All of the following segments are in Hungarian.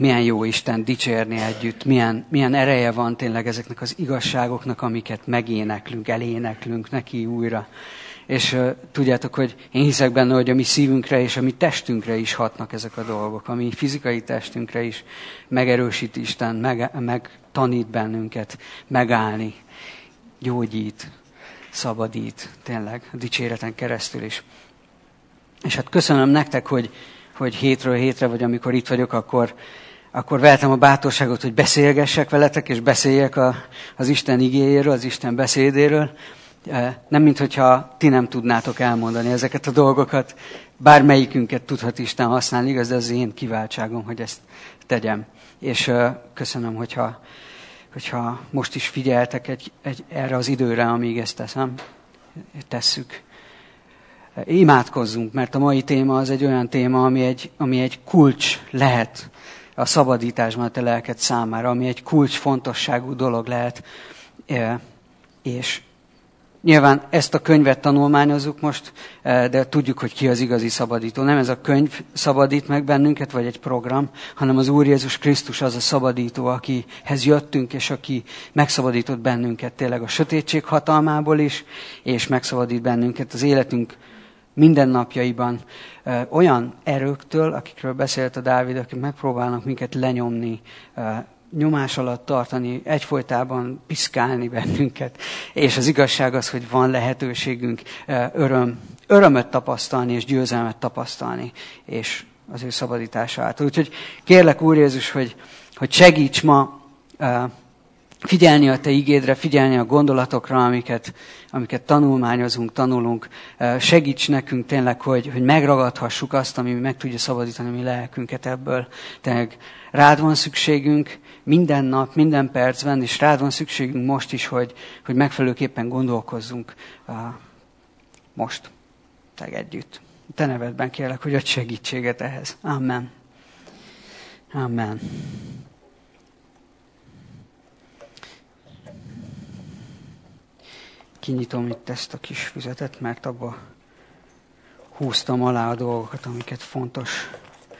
milyen jó Isten dicsérni együtt, milyen ereje van tényleg ezeknek az igazságoknak, amiket megéneklünk, eléneklünk neki újra. És tudjátok, hogy én hiszek benne, hogy a mi szívünkre és a mi testünkre is hatnak ezek a dolgok. A mi fizikai testünkre is megerősít Isten, megtanít bennünket megállni, gyógyít, szabadít, tényleg a dicséreten keresztül is. És hát köszönöm nektek, hogy hétről hétre, vagy amikor itt vagyok, akkor vehetem a bátorságot, hogy beszélgessek veletek, és beszéljek az Isten igéjéről, az Isten beszédéről. Nem minthogyha ti nem tudnátok elmondani ezeket a dolgokat. Bármelyikünket tudhat Isten használni, igaz, de az én kiváltságom, hogy ezt tegyem. És köszönöm, hogyha most is figyeltek erre az időre, amíg ezt tesszük. Imádkozzunk, mert a mai téma az egy olyan téma, ami egy kulcs lehet a szabadításban a te lelked számára, ami egy kulcsfontosságú dolog lehet. És nyilván ezt a könyvet tanulmányozzuk most, de tudjuk, hogy ki az igazi szabadító. Nem ez a könyv szabadít meg bennünket, vagy egy program, hanem az Úr Jézus Krisztus az a szabadító, akihez jöttünk, és aki megszabadított bennünket tényleg a sötétség hatalmából is, és megszabadít bennünket az életünk mindennapjaiban olyan erőktől, akikről beszélt a Dávid, akik megpróbálnak minket lenyomni, nyomás alatt tartani, egyfolytában piszkálni bennünket. És az igazság az, hogy van lehetőségünk örömöt tapasztalni, és győzelmet tapasztalni, és az ő szabadítása által. Úgyhogy kérlek, Úr Jézus, hogy segíts ma figyelni a te igédre, figyelni a gondolatokra, amiket tanulunk. Segíts nekünk tényleg, hogy megragadhassuk azt, ami meg tudja szabadítani a mi lelkünket ebből. Tényleg rád van szükségünk minden nap, minden percben, és rád van szükségünk most is, hogy megfelelőképpen gondolkozzunk most együtt. Te nevedben kérlek, hogy adj segítséget ehhez. Amen. Amen. Kinyitom itt ezt a kis füzetet, mert abba húztam alá a dolgokat, amiket fontosnak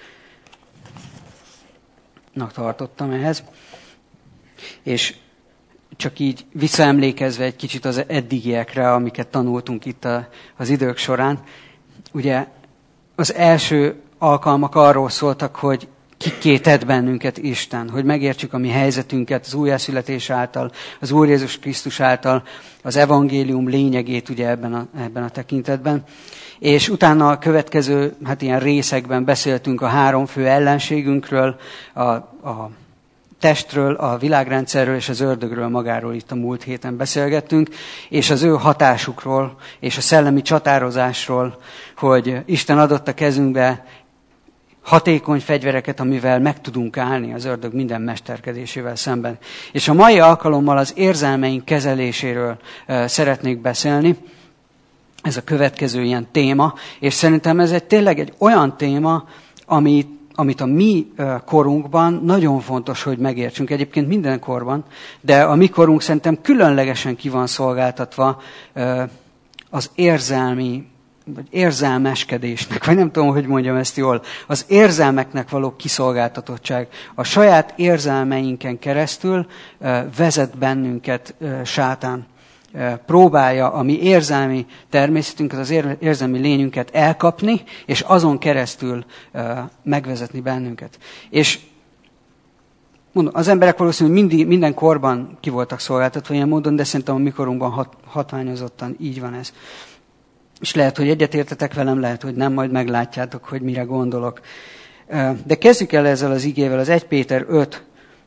tartottam ehhez. És csak így visszaemlékezve egy kicsit az eddigiekre, amiket tanultunk itt az idők során. Ugye az első alkalmak arról szóltak, hogy kikké tett bennünket Isten, hogy megértsük a mi helyzetünket az újjászületés által, az Úr Jézus Krisztus által, az evangélium lényegét ugye ebben a tekintetben. És utána a következő, ilyen részekben beszéltünk a három fő ellenségünkről, a testről, a világrendszerről és az ördögről magáról itt a múlt héten beszélgettünk, és az ő hatásukról és a szellemi csatározásról, hogy Isten adott a kezünkbe hatékony fegyvereket, amivel meg tudunk állni az ördög minden mesterkedésével szemben. És a mai alkalommal az érzelmeink kezeléséről szeretnék beszélni. Ez a következő ilyen téma, és szerintem ez tényleg egy olyan téma, amit a mi korunkban nagyon fontos, hogy megértsünk. Egyébként minden korban, de a mi korunk szerintem különlegesen ki van szolgáltatva az vagy érzelmeskedésnek, vagy nem tudom, hogy mondjam ezt jól, az érzelmeknek való kiszolgáltatottság. A saját érzelmeinken keresztül vezet bennünket sátán. Próbálja a mi érzelmi természetünket, az érzelmi lényünket elkapni, és azon keresztül megvezetni bennünket. És mondom, az emberek valószínűleg minden korban ki voltak szolgáltatva ilyen módon, de szerintem a mi korunkban hatványozottan így van ez. És lehet, hogy egyetértetek velem, lehet, hogy nem, majd meglátjátok, hogy mire gondolok. De kezdjük el ezzel az igével, az 1 Péter 5,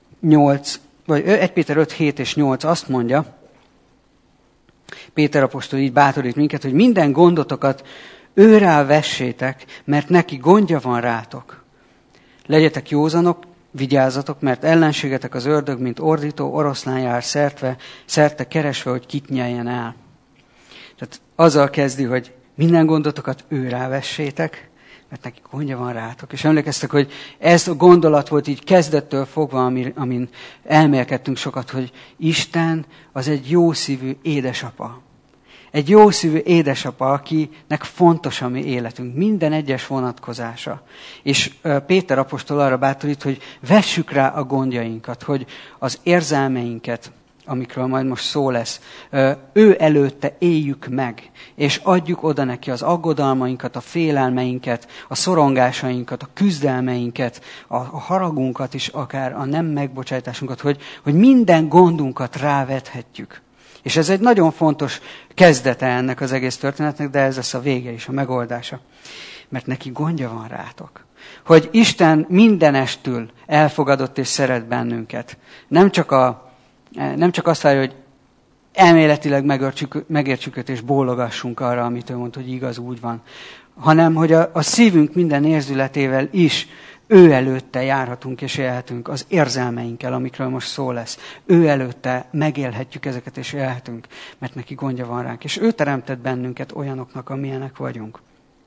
7 és 8 azt mondja, Péter apostol így bátorít minket, hogy minden gondotokat őrá vessétek, mert neki gondja van rátok. Legyetek józanok, vigyázzatok, mert ellenségetek az ördög, mint ordító oroszlán jár szerte keresve, hogy kit nyeljen el. Tehát azzal kezdi, hogy minden gondotokat őrá vessétek, mert neki gondja van rátok. És emlékeztek, hogy ez a gondolat volt így kezdettől fogva, amin elmélkedtünk sokat, hogy Isten az egy jó szívű édesapa. Egy jó szívű édesapa, akinek fontos a mi életünk, minden egyes vonatkozása. És Péter apostol arra bátorít, hogy vessük rá a gondjainkat, hogy az érzelmeinket, amikről majd most szó lesz, ő előtte éljük meg, és adjuk oda neki az aggodalmainkat, a félelmeinket, a szorongásainkat, a küzdelmeinket, a haragunkat is, akár a nem megbocsájtásunkat, hogy minden gondunkat rávethetjük. És ez egy nagyon fontos kezdete ennek az egész történetnek, de ez lesz a vége is, a megoldása. Mert neki gondja van rátok. Hogy Isten mindenestül elfogadott és szeret bennünket. Nem csak azt várja, hogy elméletileg megértsük őt és bólogassunk arra, amit ő mond, hogy igaz, úgy van. Hanem, hogy a szívünk minden érzületével is ő előtte járhatunk és élhetünk az érzelmeinkkel, amikről most szó lesz. Ő előtte megélhetjük ezeket és élhetünk, mert neki gondja van ránk. És ő teremtett bennünket olyanoknak, amilyenek vagyunk.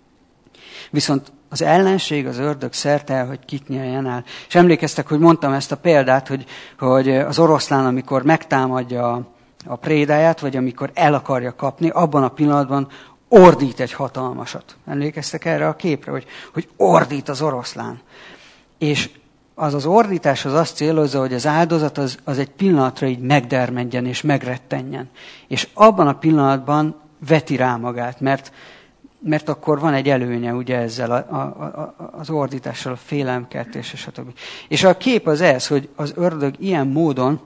Viszont az ellenség, az ördög szerte el, hogy kit nyeljen el. És emlékeztek, hogy mondtam ezt a példát, hogy az oroszlán, amikor megtámadja a prédáját, vagy amikor el akarja kapni, abban a pillanatban ordít egy hatalmasat. Emlékeztek erre a képre, hogy ordít az oroszlán. És az ordítás az azt célozza, hogy az áldozat az egy pillanatra így megdermedjen és megrettenjen. És abban a pillanatban veti rá magát, mert akkor van egy előnye ugye ezzel az ordítással, a félelemkeltéssel, stb. És a kép az ez, hogy az ördög ilyen módon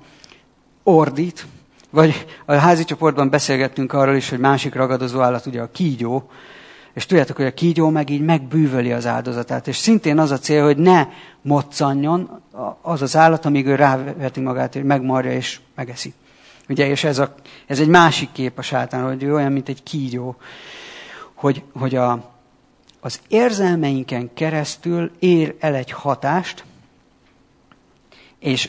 ordít, vagy a házi csoportban beszélgettünk arról is, hogy másik ragadozó állat ugye a kígyó, és tudjátok, hogy a kígyó meg így megbűvöli az áldozatát, és szintén az a cél, hogy ne moccanjon az az állat, amíg ő ráveti magát, hogy megmarja és megeszi. Ugye, és ez egy másik kép a sátán, hogy ő olyan, mint egy kígyó, hogy az érzelmeinken keresztül ér el egy hatást, és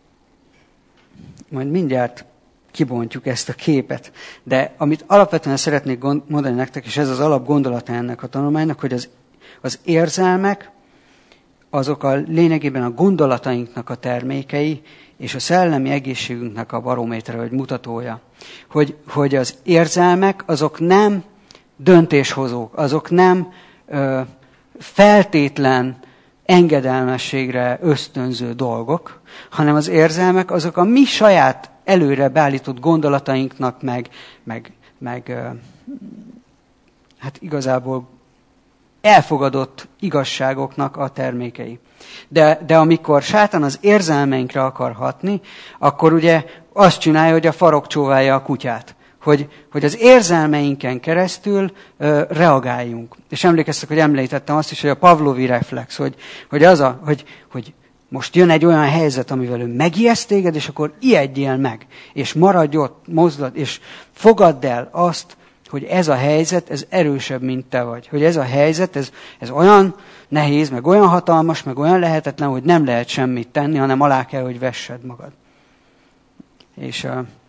majd mindjárt kibontjuk ezt a képet. De amit alapvetően szeretnék mondani nektek, és ez az alapgondolata ennek a tanulmánynak, hogy az érzelmek, azok lényegében a gondolatainknak a termékei, és a szellemi egészségünknek a barométere, vagy mutatója. Hogy az érzelmek, azok nem döntéshozók, azok nem feltétlen engedelmességre ösztönző dolgok, hanem az érzelmek azok a mi saját előre beállított gondolatainknak, meg hát igazából elfogadott igazságoknak a termékei. De amikor sátán az érzelmeinkre akar hatni, akkor ugye azt csinálja, hogy a farok csóválja a kutyát. Hogy az érzelmeinken keresztül reagáljunk. És emlékeztek, hogy említettem azt is, hogy a Pavlovi reflex, hogy most jön egy olyan helyzet, amivel ő megijeszt téged, és akkor ijedjél meg, és maradj ott, mozdulj, és fogadd el azt, hogy ez a helyzet, ez erősebb, mint te vagy. Hogy ez a helyzet, ez olyan nehéz, meg olyan hatalmas, meg olyan lehetetlen, hogy nem lehet semmit tenni, hanem alá kell, hogy vessed magad. És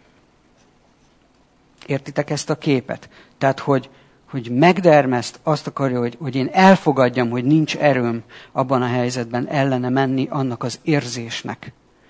értitek ezt a képet? Tehát, hogy megdermeszt, azt akarja, hogy én elfogadjam, hogy nincs erőm abban a helyzetben ellene menni annak az érzésnek.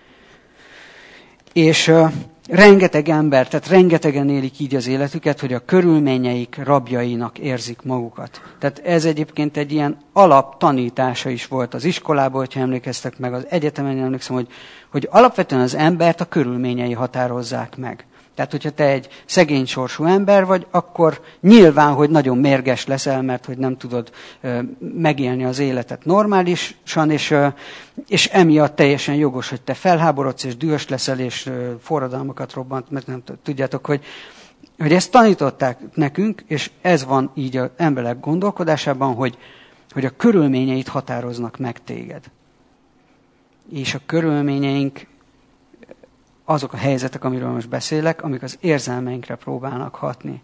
És rengeteg ember, tehát rengetegen élik így az életüket, hogy a körülményeik rabjainak érzik magukat. Tehát ez egyébként egy ilyen alaptanítása is volt az iskolában, hogyha emlékeztek meg, az egyetemen emlékszem, hogy alapvetően az embert a körülményei határozzák meg. Tehát, hogyha te egy szegény sorsú ember vagy, akkor nyilván, hogy nagyon mérges leszel, mert hogy nem tudod megélni az életet normálisan, és emiatt teljesen jogos, hogy te felháborodsz, és dühös leszel, és forradalmakat robbant, mert nem tudjátok, hogy ezt tanították nekünk, és ez van így az emberek gondolkodásában, hogy a körülményeit határoznak meg téged. És a körülményeink azok a helyzetek, amiről most beszélek, amik az érzelmeinkre próbálnak hatni.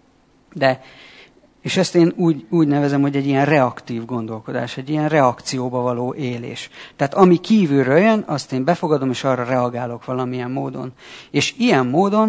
És ezt én úgy nevezem, hogy egy ilyen reaktív gondolkodás, egy ilyen reakcióba való élés. Tehát ami kívülről jön, azt én befogadom, és arra reagálok valamilyen módon. És ilyen módon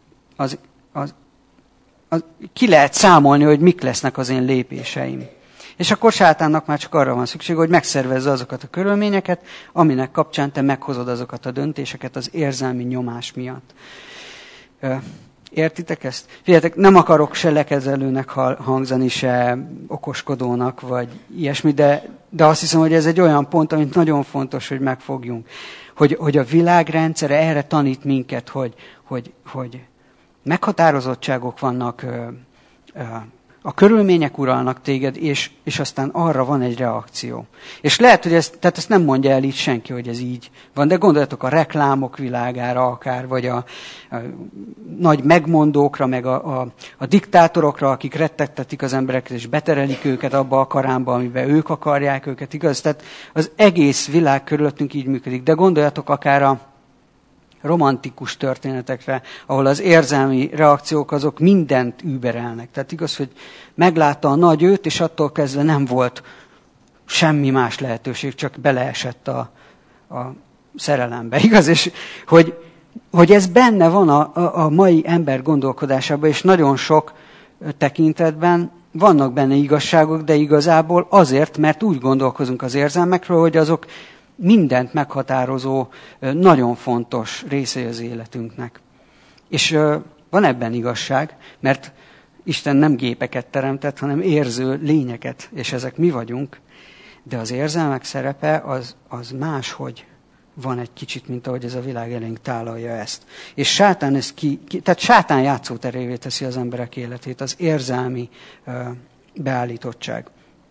ki lehet számolni, hogy mik lesznek az én lépéseim. És akkor sátánnak már csak arra van szükség, hogy megszervezze azokat a körülményeket, aminek kapcsán te meghozod azokat a döntéseket az érzelmi nyomás miatt. Értitek ezt? Figyeljetek, nem akarok se lekezelőnek hangzani, se okoskodónak, vagy ilyesmi, de azt hiszem, hogy ez egy olyan pont, amit nagyon fontos, hogy megfogjunk. Hogy a világrendszere erre tanít minket, hogy meghatározottságok vannak, a körülmények uralnak téged, és aztán arra van egy reakció. És lehet, hogy ezt nem mondja el így senki, hogy ez így van, de gondoljatok a reklámok világára akár, vagy a nagy megmondókra, meg a diktátorokra, akik rettegtetik az embereket, és beterelik őket abba a karámba, amiben ők akarják őket, igaz? Tehát az egész világ körülöttünk így működik. De gondoljatok akár a romantikus történetekre, ahol az érzelmi reakciók azok mindent überelnek. Tehát igaz, hogy meglátta a nagy őt, és attól kezdve nem volt semmi más lehetőség, csak beleesett a szerelembe. Igaz? És hogy ez benne van a mai ember gondolkodásában, és nagyon sok tekintetben vannak benne igazságok, de igazából azért, mert úgy gondolkozunk az érzelmekről, hogy azok mindent meghatározó, nagyon fontos részei az életünknek. És van ebben igazság, mert Isten nem gépeket teremtett, hanem érző lényeket, és ezek mi vagyunk, de az érzelmek szerepe az máshogy van egy kicsit, mint ahogy ez a világ elénk tálalja ezt. És sátán tehát sátán játszóterévé teszi az emberek életét, az érzelmi beállítottság.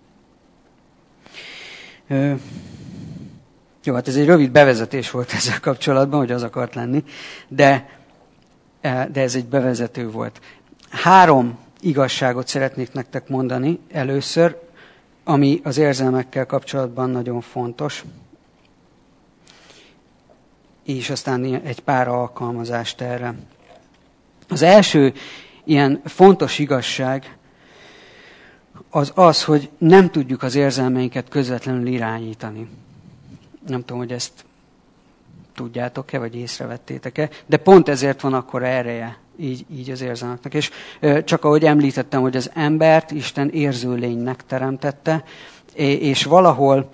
Jó, hát ez egy rövid bevezetés volt ezzel kapcsolatban, hogy az akart lenni, de ez egy bevezető volt. 3 igazságot szeretnék nektek mondani először, ami az érzelmekkel kapcsolatban nagyon fontos, és aztán egy pár alkalmazást erre. Az első ilyen fontos igazság az, hogy nem tudjuk az érzelmeinket közvetlenül irányítani. Nem tudom, hogy ezt tudjátok-e, vagy észrevettétek-e, de pont ezért van akkora ereje így az érzelmeknek. És csak ahogy említettem, hogy az embert Isten érző lénynek teremtette, és valahol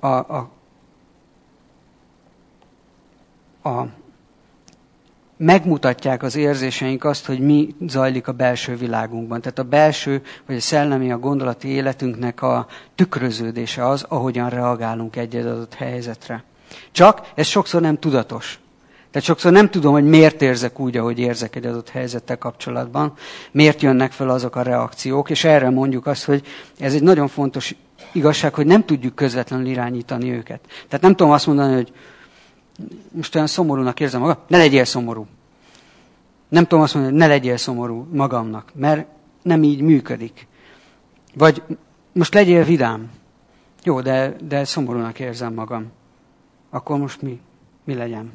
megmutatják az érzéseink azt, hogy mi zajlik a belső világunkban. Tehát a belső, vagy a szellemi, a gondolati életünknek a tükröződése az, ahogyan reagálunk egy adott helyzetre. Csak ez sokszor nem tudatos. Tehát sokszor nem tudom, hogy miért érzek úgy, ahogy érzek egy adott helyzettel kapcsolatban, miért jönnek fel azok a reakciók, és erre mondjuk azt, hogy ez egy nagyon fontos igazság, hogy nem tudjuk közvetlenül irányítani őket. Tehát nem tudom azt mondani, hogy most olyan szomorúnak érzem magam, ne legyél szomorú. Nem tudom azt mondani, hogy ne legyél szomorú magamnak, mert nem így működik. Vagy most legyél vidám. Jó, de szomorúnak érzem magam. Akkor most mi legyen?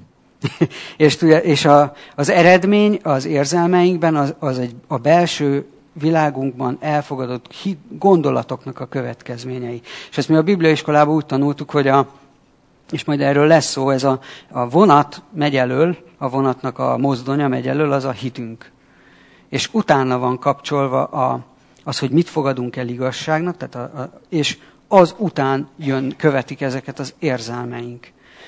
és az eredmény az érzelmeinkben az a belső világunkban elfogadott gondolatoknak a következményei. És ezt mi a bibliaiskolában úgy tanultuk, hogy és majd erről lesz szó, ez a vonat megy elől, a vonatnak a mozdonya megy elől, az a hitünk. És utána van kapcsolva az, hogy mit fogadunk el igazságnak, és az után követik ezeket az érzelmeink.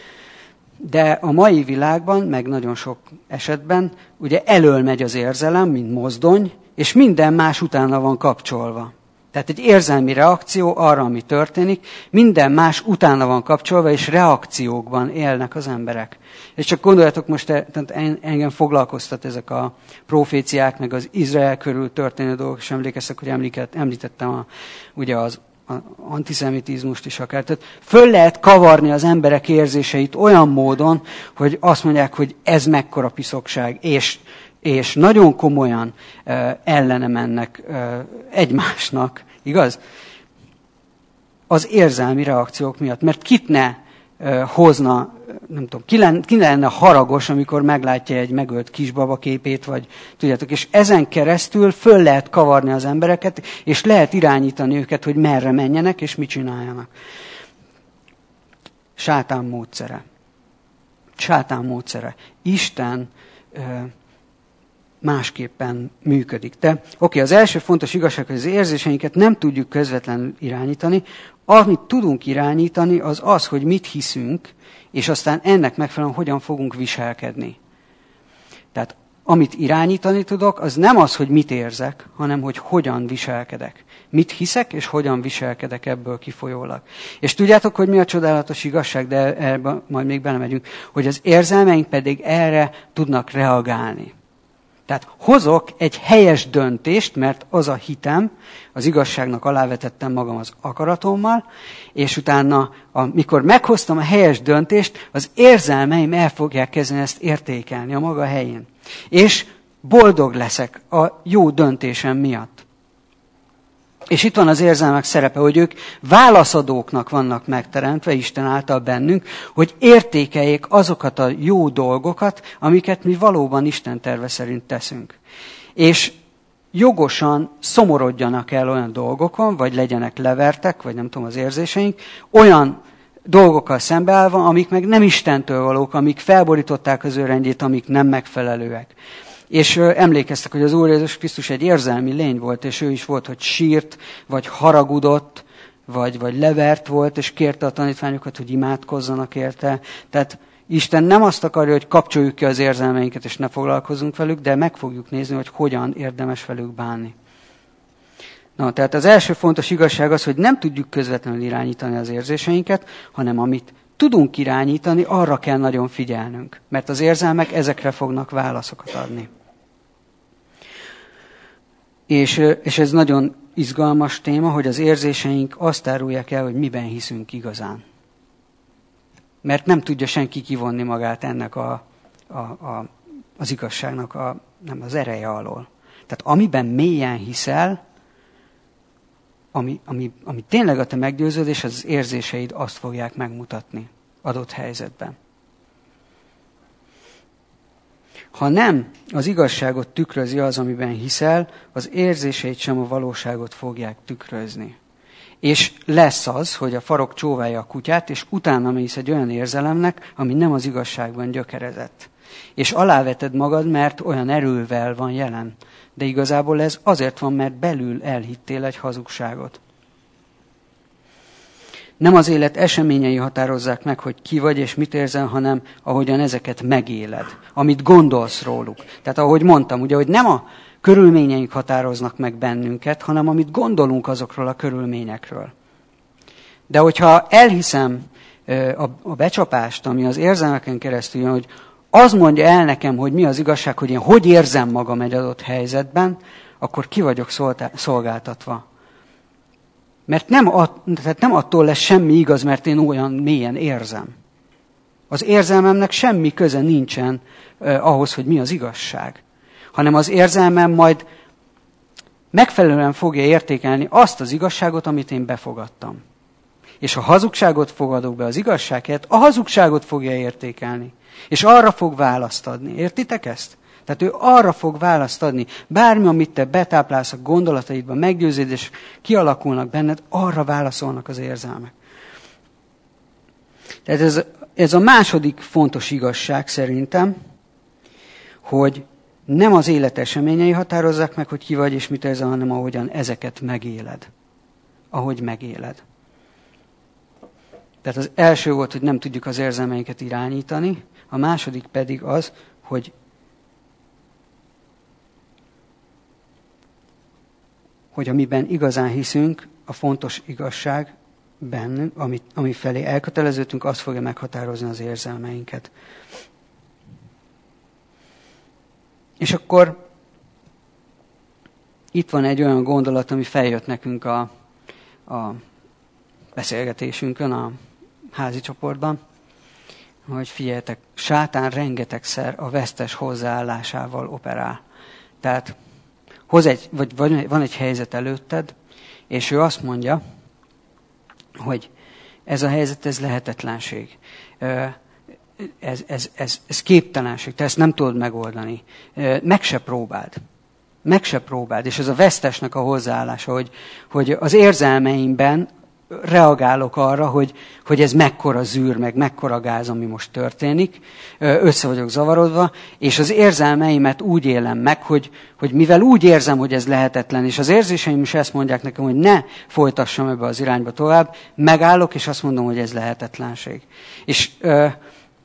De a mai világban, meg nagyon sok esetben, ugye elől megy az érzelem, mint mozdony, és minden más utána van kapcsolva. Tehát egy érzelmi reakció arra, ami történik, minden más utána van kapcsolva, és reakciókban élnek az emberek. És csak gondoljatok most, tehát engem foglalkoztat ezek a proféciák, meg az Izrael körül történő dolgok, és emlékeztek, hogy említettem ugye az antiszemitizmust is akár. Tehát föl lehet kavarni az emberek érzéseit olyan módon, hogy azt mondják, hogy ez mekkora piszokság, és nagyon komolyan ellene mennek egymásnak, igaz? Az érzelmi reakciók miatt. Mert kit ne hozna, nem tudom, ki lenne haragos, amikor meglátja egy megölt kisbaba képét, vagy tudjátok, és ezen keresztül föl lehet kavarni az embereket, és lehet irányítani őket, hogy merre menjenek, és mit csináljanak. Sátán módszere. Isten másképpen működik. Az első fontos igazság, hogy az érzéseinket nem tudjuk közvetlenül irányítani. Amit tudunk irányítani, az, hogy mit hiszünk, és aztán ennek megfelelően hogyan fogunk viselkedni. Tehát amit irányítani tudok, az nem az, hogy mit érzek, hanem hogy hogyan viselkedek. Mit hiszek, és hogyan viselkedek ebből kifolyólag. És tudjátok, hogy mi a csodálatos igazság, de ebbe majd még belemegyünk, hogy az érzelmeink pedig erre tudnak reagálni. Tehát hozok egy helyes döntést, mert az a hitem, az igazságnak alávetettem magam az akaratommal, és utána, amikor meghoztam a helyes döntést, az érzelmeim el fogják kezdeni ezt értékelni a maga helyén. És boldog leszek a jó döntésem miatt. És itt van az érzelmek szerepe, hogy ők válaszadóknak vannak megteremtve Isten által bennünk, hogy értékeljék azokat a jó dolgokat, amiket mi valóban Isten terve szerint teszünk. És jogosan szomorodjanak el olyan dolgokon, vagy legyenek levertek, vagy nem tudom az érzéseink, olyan dolgokkal szembeállva, amik meg nem Istentől valók, amik felborították az ő rendjét, amik nem megfelelőek. És emlékeztek, hogy az Úr Jézus Krisztus egy érzelmi lény volt, és ő is volt, hogy sírt, vagy haragudott, vagy levert volt, és kérte a tanítványokat, hogy imádkozzanak érte. Tehát Isten nem azt akarja, hogy kapcsoljuk ki az érzelmeinket, és ne foglalkozunk velük, de meg fogjuk nézni, hogy hogyan érdemes velük bánni. Na, tehát az első fontos igazság az, hogy nem tudjuk közvetlenül irányítani az érzéseinket, hanem amit tudunk irányítani, arra kell nagyon figyelnünk, mert az érzelmek ezekre fognak válaszokat adni. És ez nagyon izgalmas téma, hogy az érzéseink azt árulják el, hogy miben hiszünk igazán. Mert nem tudja senki kivonni magát ennek az igazságnak nem az ereje alól. Tehát amiben mélyen hiszel, ami tényleg a te meggyőződés, az érzéseid azt fogják megmutatni adott helyzetben. Ha nem az igazságot tükrözi az, amiben hiszel, az érzéseid sem a valóságot fogják tükrözni. És lesz az, hogy a farok csóválja a kutyát, és utána mész egy olyan érzelemnek, ami nem az igazságban gyökerezett. És aláveted magad, mert olyan erővel van jelen. De igazából ez azért van, mert belül elhittél egy hazugságot. Nem az élet eseményei határozzák meg, hogy ki vagy és mit érzel, hanem ahogyan ezeket megéled, amit gondolsz róluk. Tehát ahogy mondtam, ugye, hogy nem a körülményeink határoznak meg bennünket, hanem amit gondolunk azokról a körülményekről. De hogyha elhiszem a becsapást, ami az érzelmeken keresztül jön, hogy az mondja el nekem, hogy mi az igazság, hogy én hogy érzem magam egy adott helyzetben, akkor ki vagyok szolgáltatva. Mert nem attól lesz semmi igaz, mert én olyan mélyen érzem. Az érzelmemnek semmi köze nincsen ahhoz, hogy mi az igazság. Hanem az érzelmem majd megfelelően fogja értékelni azt az igazságot, amit én befogadtam. És ha hazugságot fogadok be az igazságért, a hazugságot fogja értékelni. És arra fog választ adni. Értitek ezt? Tehát ő arra fog választ adni. Bármi, amit te betáplálsz a gondolataidba, meggyőződés kialakulnak benned, arra válaszolnak az érzelmek. Tehát ez a második fontos igazság szerintem, hogy nem az élet eseményei határozzák meg, hogy ki vagy és mit érzel, hanem ahogyan ezeket megéled. Ahogy megéled. Tehát az első volt, hogy nem tudjuk az érzelmeinket irányítani, a második pedig az, hogy amiben igazán hiszünk, a fontos igazság bennünk, ami felé elköteleződtünk, az fogja meghatározni az érzelmeinket. És akkor itt van egy olyan gondolat, ami feljött nekünk a beszélgetésünkön, a házi csoportban, hogy figyeljetek, sátán rengetegszer a vesztes hozzáállásával operál. Tehát van egy helyzet előtted, és ő azt mondja, hogy ez a helyzet, ez lehetetlenség. Ez képtelenség, te ezt nem tudod megoldani. Meg se próbáld. És ez a vesztesnek a hozzáállása, hogy az érzelmeimben reagálok arra, hogy ez mekkora zűr, meg mekkora gáz, ami most történik, össze vagyok zavarodva, és az érzelmeimet úgy élem meg, hogy mivel úgy érzem, hogy ez lehetetlen, és az érzéseim is ezt mondják nekem, hogy ne folytassam ebbe az irányba tovább, megállok, és azt mondom, hogy ez lehetetlenség. És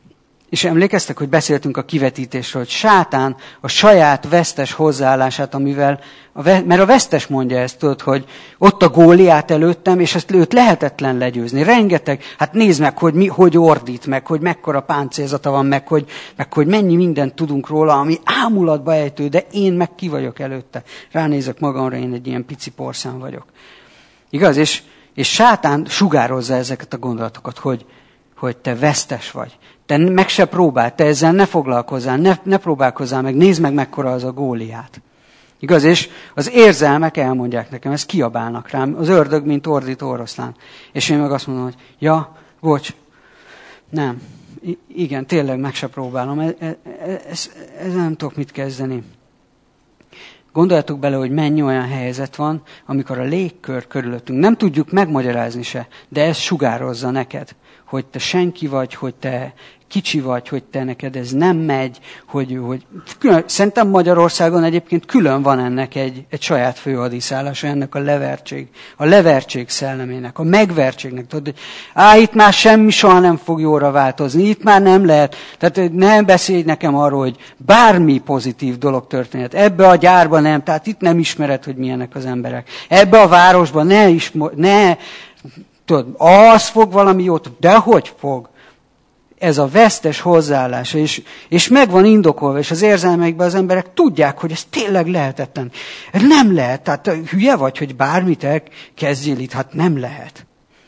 És emlékeztek, hogy beszéltünk a kivetítésről, hogy sátán a saját vesztes hozzáállását, mert a vesztes mondja ezt, tudod, hogy ott a Góliát előttem, és ezt őt lehetetlen legyőzni. Rengeteg, hát nézd meg, hogy ordít meg, hogy mekkora páncélzata van, meg hogy mennyi mindent tudunk róla, ami ámulatba ejtő, de én meg ki vagyok előtte. Ránézek magamra, én egy ilyen pici porszám vagyok. Igaz? És sátán sugározza ezeket a gondolatokat, hogy te vesztes vagy. Te meg se próbál, te ezzel ne foglalkozzál, ne próbálkozzál meg, nézd meg, mekkora az a Góliát. Igaz? És az érzelmek elmondják nekem, ezt kiabálnak rám, az ördög, mint ordító oroszlán. És én meg azt mondom, hogy ja, bocs, nem, igen, tényleg meg se próbálom, ez nem tudok mit kezdeni. Gondoljatok bele, hogy mennyi olyan helyzet van, amikor a légkör körülöttünk, nem tudjuk megmagyarázni se, de ez sugározza neked, hogy te senki vagy, hogy te kicsi vagy, hogy te neked ez nem megy, hogy külön, szerintem Magyarországon egyébként külön van ennek egy saját főhadiszállása, ennek a levertség szellemének, a megvertségnek. Tudod, itt már semmi soha nem fog jóra változni, itt már nem lehet. Tehát nem beszélj nekem arról, hogy bármi pozitív dolog történhet. Ebbe a gyárba nem, tehát itt nem ismered, hogy milyenek az emberek. Ebbe a városban ne tudod, az fog valami jót, de hogy fog? Ez a vesztes hozzáállása, és meg van indokolva, és az érzelmeikben az emberek tudják, hogy ez tényleg lehetetlen. Nem lehet, tehát hülye vagy, hogy bármit elkezdjél itt, hát nem lehet.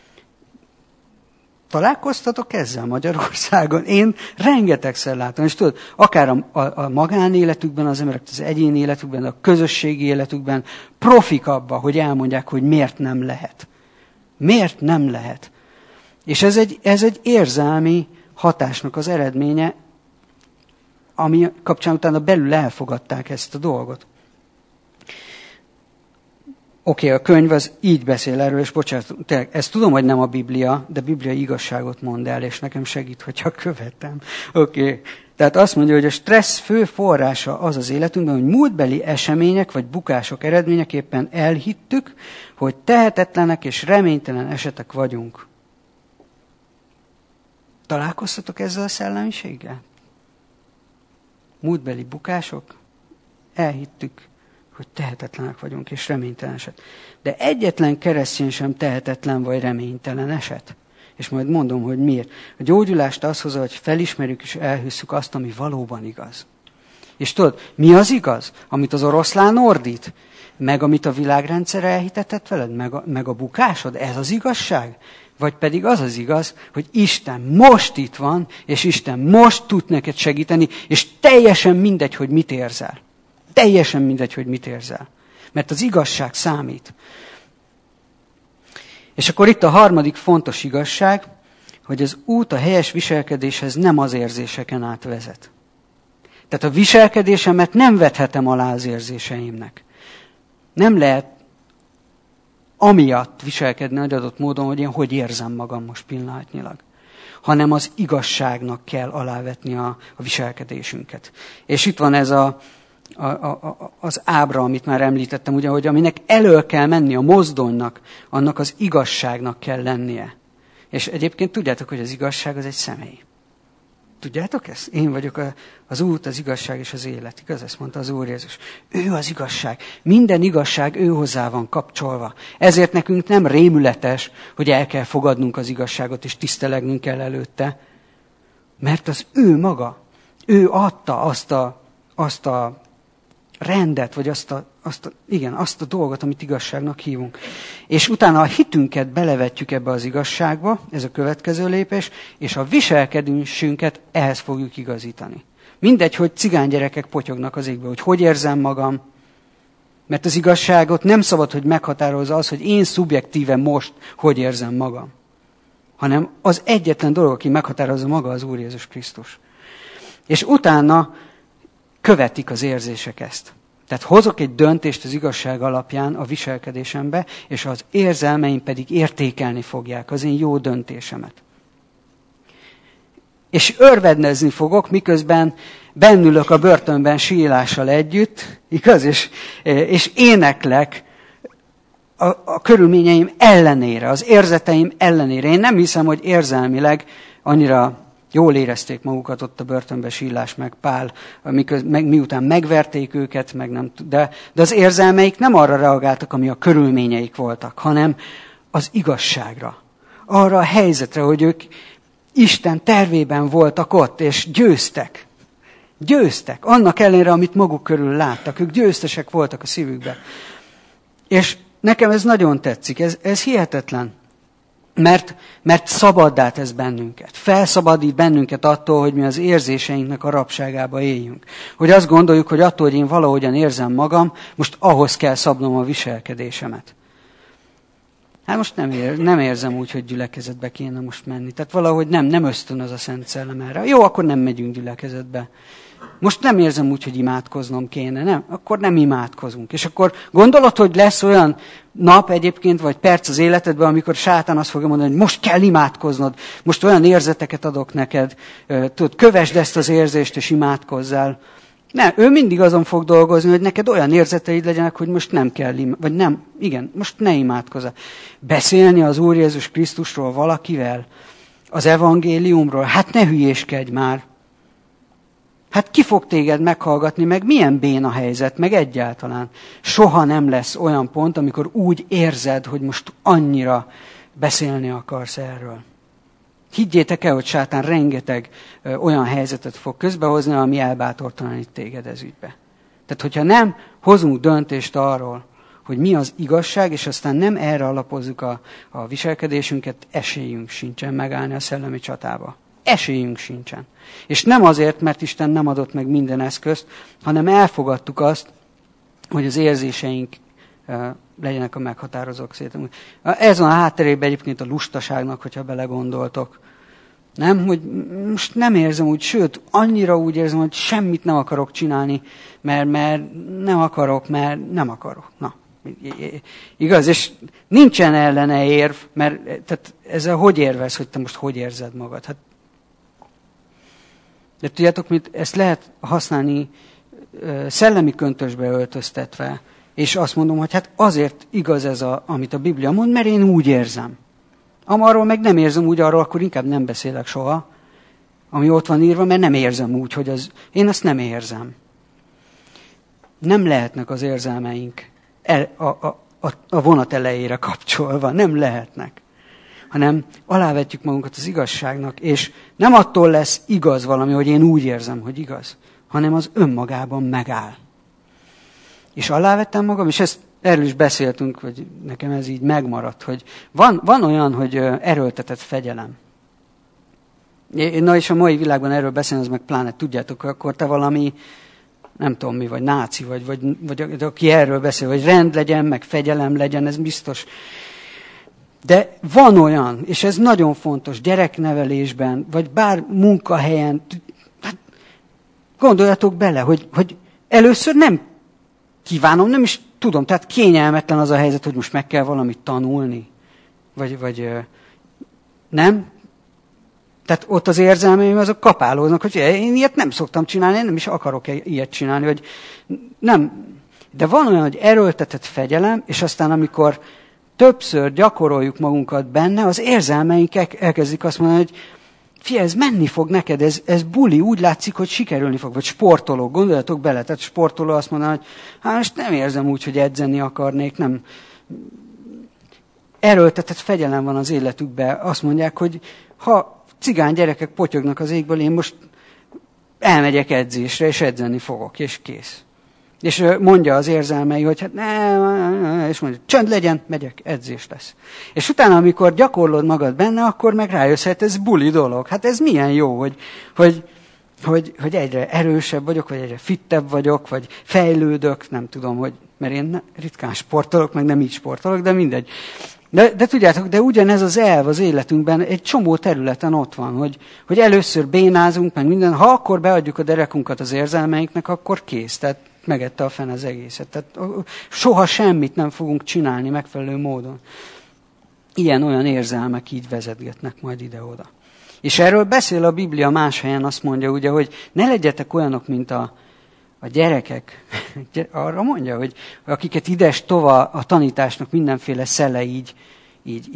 Találkoztatok ezzel Magyarországon? Én rengetegszer látom, és tudod, akár a magánéletükben, az emberek az egyéni életükben, a közösségi életükben profik abba, hogy elmondják, hogy miért nem lehet. Miért nem lehet? És ez egy érzelmi hatásnak az eredménye, ami kapcsán utána belül elfogadták ezt a dolgot. Oké, a könyv az így beszél erről, és bocsánat, ezt tudom, hogy nem a Biblia, de bibliai igazságot mond el, és nekem segít, hogyha követem. Oké. Tehát azt mondja, hogy a stressz fő forrása az az életünkben, hogy múltbeli események vagy bukások eredményeképpen elhittük, hogy tehetetlenek és reménytelen esetek vagyunk. Találkoztatok ezzel a szellemiséggel? Múltbeli bukások? Elhittük, hogy tehetetlenek vagyunk és reménytelen eset. De egyetlen keresztény sem tehetetlen vagy reménytelen eset. És majd mondom, hogy miért. A gyógyulást az hozza, hogy felismerjük és elhisszük azt, ami valóban igaz. És tudod, mi az igaz? Amit az oroszlán ordít? Meg amit a világrendszer elhitetett veled? Meg a bukásod? Ez az igazság? Vagy pedig az az igaz, hogy Isten most itt van, és Isten most tud neked segíteni, és teljesen mindegy, hogy mit érzel. Teljesen mindegy, hogy mit érzel. Mert az igazság számít. És akkor itt a harmadik fontos igazság, hogy az út a helyes viselkedéshez nem az érzéseken át vezet. Tehát a viselkedésemet nem vethetem alá az érzéseimnek. Nem lehet amiatt viselkedni egy adott módon, hogy én hogy érzem magam most pillanatnyilag. Hanem az igazságnak kell alávetni a viselkedésünket. És itt van ez az ábra, amit már említettem, ugye, hogy aminek elől kell menni a mozdonynak, annak az igazságnak kell lennie. És egyébként tudjátok, hogy az igazság az egy személy. Tudjátok ezt? Én vagyok az út, az igazság és az élet. Igaz? Ezt mondta az Úr Jézus. Ő az igazság. Minden igazság ő hozzá van kapcsolva. Ezért nekünk nem rémületes, hogy el kell fogadnunk az igazságot, és tisztelegnünk kell előtte. Mert az ő maga. Ő adta azt a rendet, vagy azt a dolgot, amit igazságnak hívunk. És utána a hitünket belevetjük ebbe az igazságba, ez a következő lépés, és a viselkedésünket ehhez fogjuk igazítani. Mindegy, hogy cigánygyerekek potyognak az égbe, hogy érzem magam, mert az igazságot nem szabad, hogy meghatározza az, hogy én szubjektíven most hogy érzem magam, hanem az egyetlen dolog, aki meghatározza maga az Úr Jézus Krisztus. És utána követik az érzések ezt. Tehát hozok egy döntést az igazság alapján a viselkedésembe, és az érzelmeim pedig értékelni fogják az én jó döntésemet. És örvendezni fogok, miközben bennülök a börtönben sírással együtt, igaz? És éneklek a körülményeim ellenére, az érzeteim ellenére. Én nem hiszem, hogy érzelmileg annyira Jól érezték magukat ott a börtönbe Sílás meg Pál, miután megverték őket, meg nem, de az érzelmeik nem arra reagáltak, ami a körülményeik voltak, hanem az igazságra. Arra a helyzetre, hogy ők Isten tervében voltak ott, és győztek. Győztek. Annak ellenére, amit maguk körül láttak. Ők győztesek voltak a szívükben. És nekem ez nagyon tetszik. Ez hihetetlen. Mert szabaddá tesz bennünket. Felszabadít bennünket attól, hogy mi az érzéseinknek a rabságába éljünk. Hogy azt gondoljuk, hogy attól, hogy én valahogyan érzem magam, most ahhoz kell szabnom a viselkedésemet. Hát most nem érzem úgy, hogy gyülekezetbe kéne most menni. Tehát valahogy nem ösztönöz a Szent Szellem erre. Jó, akkor nem megyünk gyülekezetbe. Most nem érzem úgy, hogy imádkoznom kéne. Nem, akkor nem imádkozunk. És akkor gondolod, hogy lesz olyan nap egyébként, vagy perc az életedben, amikor sátán azt fogja mondani, hogy most kell imádkoznod. Most olyan érzeteket adok neked. Tudod, kövesd ezt az érzést, és imádkozzál. Nem, ő mindig azon fog dolgozni, hogy neked olyan érzeteid legyenek, hogy most nem kell, vagy nem, igen, most ne imádkozzál. Beszélni az Úr Jézus Krisztusról valakivel, az evangéliumról, hát ne hülyéskedj már. Hát ki fog téged meghallgatni, meg milyen béna helyzet, meg egyáltalán. Soha nem lesz olyan pont, amikor úgy érzed, hogy most annyira beszélni akarsz erről. Higgyétek el, hogy sátán rengeteg olyan helyzetet fog közbehozni, ami elbátortalanít téged ez ügybe. Tehát, hogyha nem hozunk döntést arról, hogy mi az igazság, és aztán nem erre alapozzuk a viselkedésünket, esélyünk sincsen megállni a szellemi csatába. Esélyünk sincsen. És nem azért, mert Isten nem adott meg minden eszközt, hanem elfogadtuk azt, hogy az érzéseink legyenek a meghatározók szépen. Ez van a hátterében egyébként a lustaságnak, hogyha belegondoltok. Nem, hogy most nem érzem úgy, sőt, annyira úgy érzem, hogy semmit nem akarok csinálni, mert nem akarok, mert nem akarok. Na, igaz, és nincsen ellene érv, mert tehát ezzel hogy érvelsz, hogy te most hogy érzed magad? Hát, de tudjátok, ezt lehet használni szellemi köntösbe öltöztetve, és azt mondom, hogy hát azért igaz ez, amit a Biblia mond, mert én úgy érzem. Arról meg nem érzem úgy, arról akkor inkább nem beszélek soha, ami ott van írva, mert nem érzem úgy, hogy én azt nem érzem. Nem lehetnek az érzelmeink a vonat elejére kapcsolva, nem lehetnek. Hanem alávetjük magunkat az igazságnak, és nem attól lesz igaz valami, hogy én úgy érzem, hogy igaz, hanem az önmagában megáll. És alávettem magam, és erről is beszéltünk, hogy nekem ez így megmaradt, hogy van olyan, hogy erőltetett fegyelem. Na és a mai világban erről beszélni, az meg pláne tudjátok, akkor te valami, nem tudom mi, vagy náci, vagy aki erről beszél, hogy rend legyen, meg fegyelem legyen, ez biztos. De van olyan, és ez nagyon fontos, gyereknevelésben, vagy bár munkahelyen, hát gondoljatok bele, hogy először nem kívánom, nem is tudom, tehát kényelmetlen az a helyzet, hogy most meg kell valamit tanulni. Vagy nem? Tehát ott az érzelmeim azok kapálóznak, hogy én ilyet nem szoktam csinálni, én nem is akarok ilyet csinálni, hogy nem. De van olyan, hogy erőltetett fegyelem, és aztán amikor többször gyakoroljuk magunkat benne, az érzelmeink elkezdik azt mondani, hogy figyelj, ez menni fog neked, ez buli, úgy látszik, hogy sikerülni fog. Vagy sportoló, gondoljatok bele, tehát sportoló azt mondaná, hogy hát most nem érzem úgy, hogy edzeni akarnék, nem. Erőltetett fegyelem van az életükben. Azt mondják, hogy ha cigány gyerekek potyognak az égből, én most elmegyek edzésre, és edzeni fogok, és kész. És mondja az érzelmei, hogy hát ne, és mondja, csönd legyen, megyek, edzés lesz. És utána, amikor gyakorlod magad benne, akkor meg rájössz, hát ez buli dolog. Hát ez milyen jó, hogy egyre erősebb vagyok, vagy egyre fittebb vagyok, vagy fejlődök, nem tudom, mert én ritkán sportolok, meg nem így sportolok, de mindegy. De tudjátok, de ugyanez az elv az életünkben egy csomó területen ott van, hogy először bénázunk, meg minden, ha akkor beadjuk a derekunkat az érzelmeinknek, akkor kész, tehát megette a fene az egészet. Tehát soha semmit nem fogunk csinálni megfelelő módon. Ilyen-olyan érzelmek így vezetgetnek majd ide-oda. És erről beszél a Biblia más helyen, azt mondja ugye, hogy ne legyetek olyanok, mint a gyerekek. Arra mondja, hogy akiket ides tova a tanításnak mindenféle szele így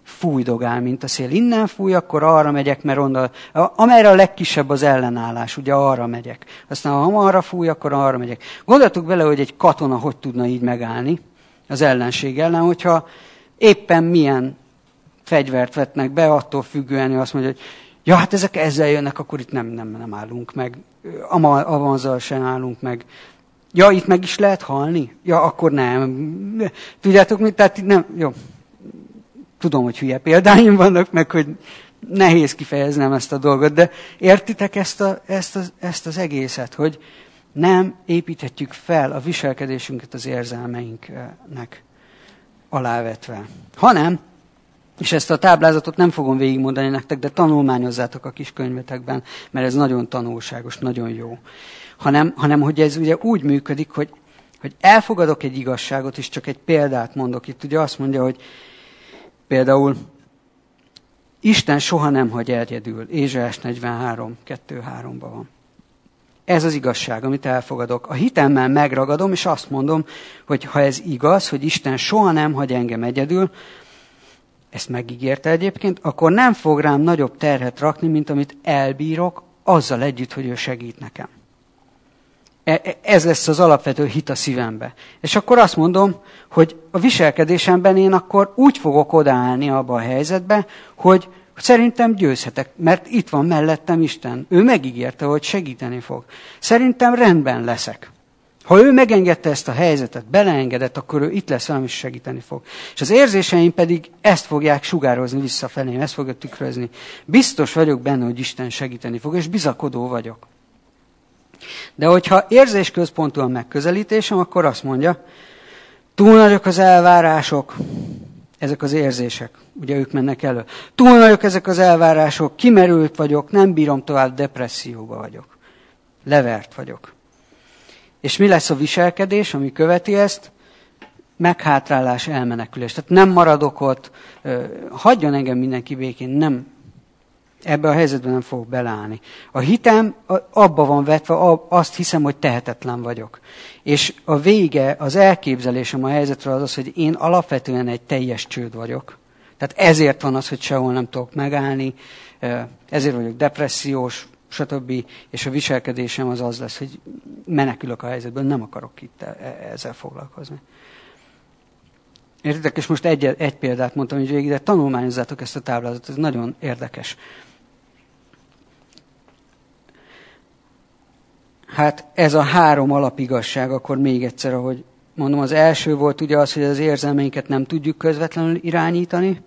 fújdogál, mint a szél. Innen fúj, akkor arra megyek, mert onnan, amelyre a legkisebb az ellenállás, ugye arra megyek. Aztán ha arra fúj, akkor arra megyek. Gondoltuk bele, hogy egy katona hogy tudna így megállni az ellenség ellen, hogyha éppen milyen fegyvert vetnek be, attól függően, hogy azt mondja, hogy ja, hát ezek ezzel jönnek, akkor itt nem állunk meg. Avanzal sem állunk meg. Ja, itt meg is lehet halni? Ja, akkor nem. Tudjátok mit? Tehát nem, jó. Tudom, hogy hülye példáim vannak, meg hogy nehéz kifejeznem ezt a dolgot, de értitek ezt az egészet, hogy nem építhetjük fel a viselkedésünket az érzelmeinknek alávetve, hanem, és ezt a táblázatot nem fogom végigmondani nektek, de tanulmányozzátok a kis könyvetekben, mert ez nagyon tanulságos, nagyon jó. Hanem hogy ez ugye úgy működik, hogy elfogadok egy igazságot, és csak egy példát mondok. Itt ugye azt mondja, hogy például Isten soha nem hagy egyedül. Ézsaiás 43, 2-3-ban van. Ez az igazság, amit elfogadok. A hitemmel megragadom, és azt mondom, hogy ha ez igaz, hogy Isten soha nem hagy engem egyedül, ezt megígérte egyébként, akkor nem fog rám nagyobb terhet rakni, mint amit elbírok, azzal együtt, hogy ő segít nekem. Ez lesz az alapvető hit a szívembe. És akkor azt mondom, hogy a viselkedésemben én akkor úgy fogok odaállni abba a helyzetbe, hogy szerintem győzhetek, mert itt van mellettem Isten. Ő megígérte, hogy segíteni fog. Szerintem rendben leszek. Ha ő megengedte ezt a helyzetet, beleengedett, akkor ő itt lesz velem, és segíteni fog. És az érzéseim pedig ezt fogják sugározni visszafelé, ezt fogja tükrözni. Biztos vagyok benne, hogy Isten segíteni fog, és bizakodó vagyok. De hogyha érzésközpontú a megközelítésem, akkor azt mondja, túl nagyok az elvárások, ezek az érzések, ugye ők mennek elő. Túl nagyok ezek az elvárások, kimerült vagyok, nem bírom tovább, depresszióba vagyok. Levert vagyok. És mi lesz a viselkedés, ami követi ezt? Meghátrálás, elmenekülés. Tehát nem maradok ott, hagyjon engem mindenki békén, nem. Ebbe a helyzetben nem fogok beleállni. A hitem abba van vetve, azt hiszem, hogy tehetetlen vagyok. És a vége, az elképzelésem a helyzetről az, hogy én alapvetően egy teljes csőd vagyok. Tehát ezért van az, hogy sehol nem tudok megállni, ezért vagyok depressziós, stb. És a viselkedésem az lesz, hogy menekülök a helyzetből, nem akarok itt ezzel foglalkozni. Értitek? És most egy példát mondtam, hogy végig, de tanulmányozzátok ezt a táblázatot, ez nagyon érdekes. Hát ez a 3 alapigazság, akkor még egyszer, ahogy mondom, az első volt ugye az, hogy az érzelmeinket nem tudjuk közvetlenül irányítani,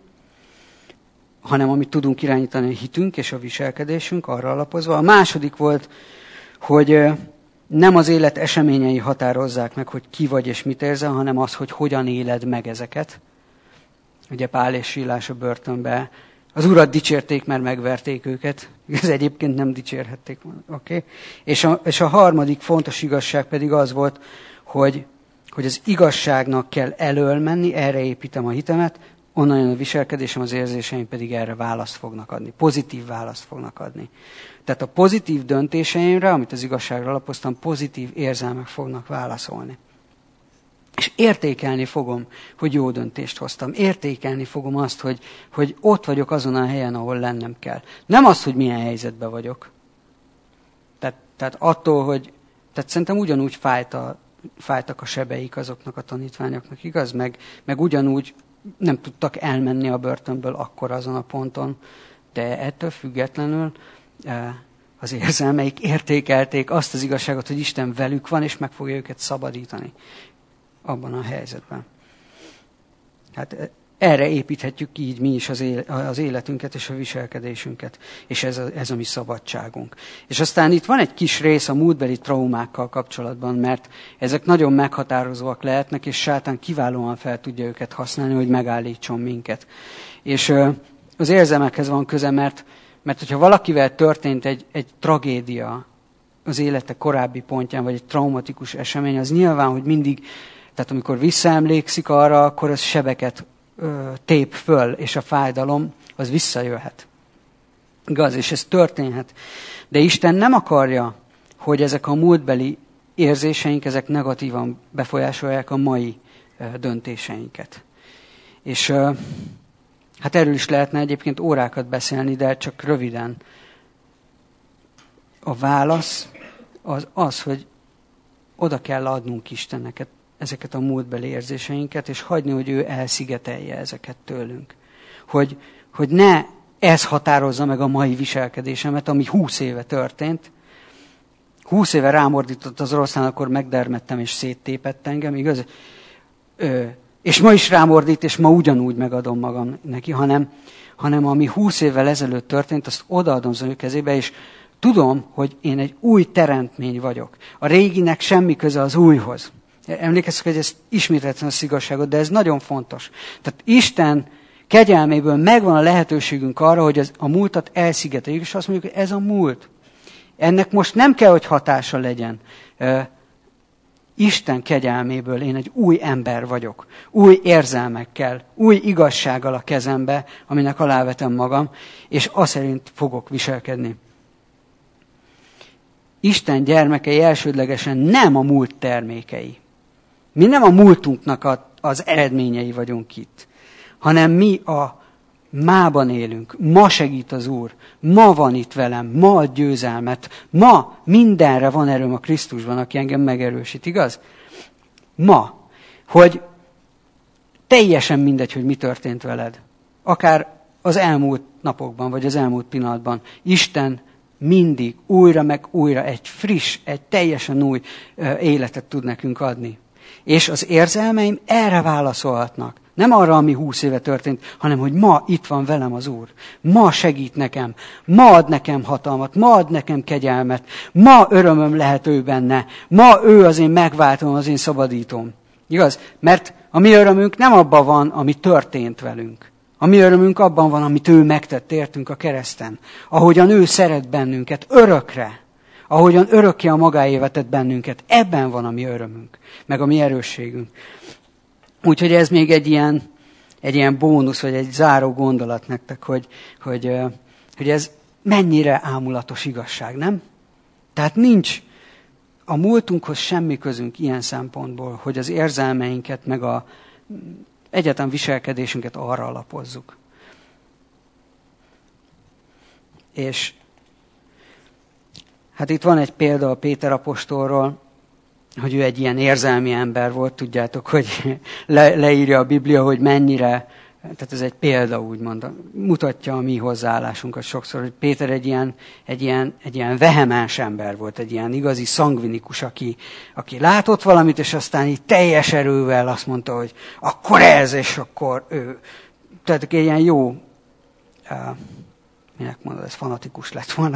hanem amit tudunk irányítani, a hitünk és a viselkedésünk, arra alapozva. A második volt, hogy nem az élet eseményei határozzák meg, hogy ki vagy és mit érzel, hanem az, hogy hogyan éled meg ezeket. Ugye Pál és Sílás a börtönbe. Az Urat dicsérték, mert megverték őket. Ez egyébként nem dicsérhették volna. Okay? És a harmadik fontos igazság pedig az volt, hogy az igazságnak kell elől menni, erre építem a hitemet, onnan jön a viselkedésem, az érzéseim pedig erre választ fognak adni. Pozitív választ fognak adni. Tehát a pozitív döntéseimre, amit az igazságra alapoztam, pozitív érzelmek fognak válaszolni. És értékelni fogom, hogy jó döntést hoztam. Értékelni fogom azt, hogy ott vagyok azon a helyen, ahol lennem kell. Nem az, hogy milyen helyzetben vagyok. Tehát attól, hogy... Tehát szerintem ugyanúgy fájtak a sebeik azoknak a tanítványoknak, igaz? Meg ugyanúgy nem tudtak elmenni a börtönből akkor azon a ponton. De ettől függetlenül az érzelmeik értékelték azt az igazságot, hogy Isten velük van, és meg fogja őket szabadítani abban a helyzetben. Hát erre építhetjük így mi is az életünket és a viselkedésünket, és ez a mi szabadságunk. És aztán itt van egy kis rész a múltbeli traumákkal kapcsolatban, mert ezek nagyon meghatározóak lehetnek, és sátán kiválóan fel tudja őket használni, hogy megállítson minket. És az érzelmekhez van köze, mert hogyha valakivel történt egy tragédia az élete korábbi pontján, vagy egy traumatikus esemény, az nyilván, hogy mindig, tehát amikor visszaemlékszik arra, akkor az sebeket tép föl, és a fájdalom az visszajöhet. Igaz, és ez történhet. De Isten nem akarja, hogy ezek a múltbeli érzéseink, ezek negatívan befolyásolják a mai döntéseinket. És Hát erről is lehetne egyébként órákat beszélni, de csak röviden. A válasz az, hogy oda kell adnunk Istennek ezeket a múltbeli érzéseinket, és hagyni, hogy ő elszigetelje ezeket tőlünk. Hogy ne ez határozza meg a mai viselkedésemet, ami 20 éve történt. 20 éve rámordított az oroszlán, akkor megdermettem és széttépett engem, igaz? És ma is rámordít, és ma ugyanúgy megadom magam neki, hanem ami 20 évvel ezelőtt történt, azt odaadom az ő kezébe, és tudom, hogy én egy új teremtmény vagyok. A réginek semmi köze az újhoz. Emlékeztek, hogy ezt ismételtem az igazságot, de ez nagyon fontos. Tehát Isten kegyelméből megvan a lehetőségünk arra, hogy a múltat elszigeteljük, és azt mondjuk, hogy ez a múlt. Ennek most nem kell, hogy hatása legyen. Isten kegyelméből én egy új ember vagyok. Új érzelmekkel, új igazsággal a kezembe, aminek alávetem magam, és azt szerint fogok viselkedni. Isten gyermekei elsődlegesen nem a múlt termékei. Mi nem a múltunknak az eredményei vagyunk itt, hanem mi a mában élünk. Ma segít az Úr. Ma van itt velem. Ma ad győzelmet. Ma mindenre van erőm a Krisztusban, aki engem megerősít. Igaz? Ma. Hogy teljesen mindegy, hogy mi történt veled. Akár az elmúlt napokban, vagy az elmúlt pillanatban. Isten mindig újra meg újra egy friss, egy teljesen új életet tud nekünk adni. És az érzelmeim erre válaszolhatnak. Nem arra, ami 20 éve történt, hanem hogy ma itt van velem az Úr. Ma segít nekem. Ma ad nekem hatalmat. Ma ad nekem kegyelmet. Ma örömöm lehet ő benne. Ma ő az én megváltom, az én szabadítom. Igaz? Mert a mi örömünk nem abban van, ami történt velünk. A mi örömünk abban van, amit ő megtett értünk a kereszten. Ahogyan ő szeret bennünket örökre. Ahogyan örökké a magáévá tett bennünket. Ebben van a mi örömünk. Meg a mi erősségünk. Úgyhogy ez még egy ilyen bónusz, vagy egy záró gondolat nektek, hogy ez mennyire ámulatos igazság, nem? Tehát nincs a múltunkhoz semmi közünk ilyen szempontból, hogy az érzelmeinket, meg a egyáltalán viselkedésünket arra alapozzuk. És hát itt van egy példa a Péter apostolról, hogy ő egy ilyen érzelmi ember volt, tudjátok, hogy leírja a Biblia, hogy mennyire, tehát ez egy példa, úgymond, mutatja a mi hozzáállásunkat sokszor, hogy Péter egy ilyen vehemens ember volt, egy ilyen igazi szangvinikus, aki látott valamit, és aztán így teljes erővel azt mondta, hogy akkor ez, és akkor ő. Tehát egy ilyen jó, minek mondod, ez fanatikus lett volna.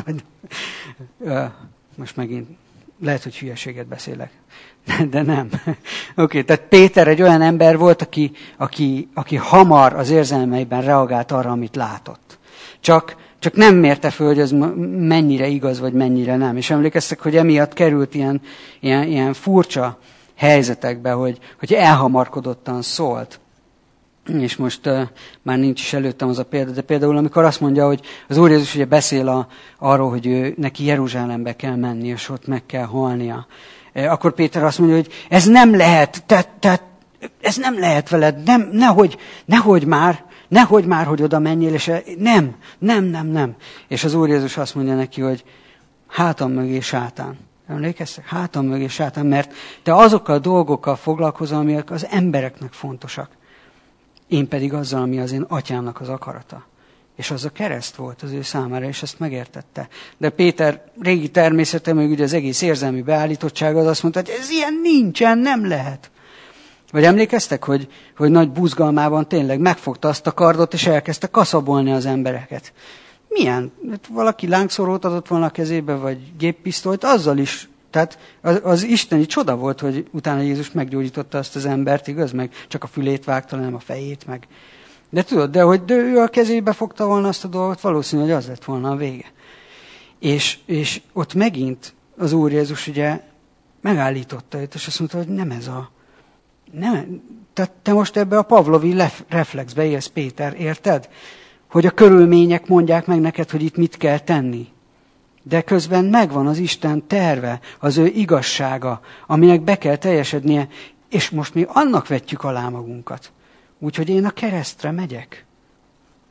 Most megint lehet, hogy hülyeséget beszélek, de nem. Oké, tehát Péter egy olyan ember volt, aki hamar az érzelmeiben reagált arra, amit látott. Csak nem mérte föl, hogy ez mennyire igaz, vagy mennyire nem. És emlékeztek, hogy emiatt került ilyen furcsa helyzetekbe, hogy elhamarkodottan szólt. És most már nincs is előttem az a példa, de például amikor azt mondja, hogy az Úr Jézus ugye beszél arról, hogy neki Jeruzsálembe kell menni, és ott meg kell halnia. Akkor Péter azt mondja, hogy ez nem lehet, ez nem lehet veled, nehogy már, hogy oda menjél, és nem. És az Úr Jézus azt mondja neki, hogy hátam mögé sátán. Emlékeztek? Hátam mögé sátán, mert te azokkal a dolgokkal foglalkozol, amik az embereknek fontosak. Én pedig azzal, ami az én atyámnak az akarata. És az a kereszt volt az ő számára, és ezt megértette. De Péter régi természete, meg ugye az egész érzelmi beállítottsága, az azt mondta, hogy ez ilyen nincsen, nem lehet. Vagy emlékeztek, hogy nagy buzgalmában tényleg megfogta azt a kardot, és elkezdte kaszabolni az embereket. Milyen? Valaki lángszorót adott volna a kezébe, vagy géppisztolyt, azzal is. Tehát az isteni csoda volt, hogy utána Jézus meggyógyította azt az embert, igaz? Meg csak a fülét vágta, nem a fejét meg. De tudod, de ő a kezébe fogta volna azt a dolgot, valószínű, hogy az lett volna a vége. És ott megint az Úr Jézus ugye megállította őt, és azt mondta, hogy nem ez a... Tehát te most ebbe a pavlovi reflexbe élsz, Péter, érted? Hogy a körülmények mondják meg neked, hogy itt mit kell tenni. De közben megvan az Isten terve, az ő igazsága, aminek be kell teljesednie, és most mi annak vetjük alá magunkat. Úgyhogy én a keresztre megyek.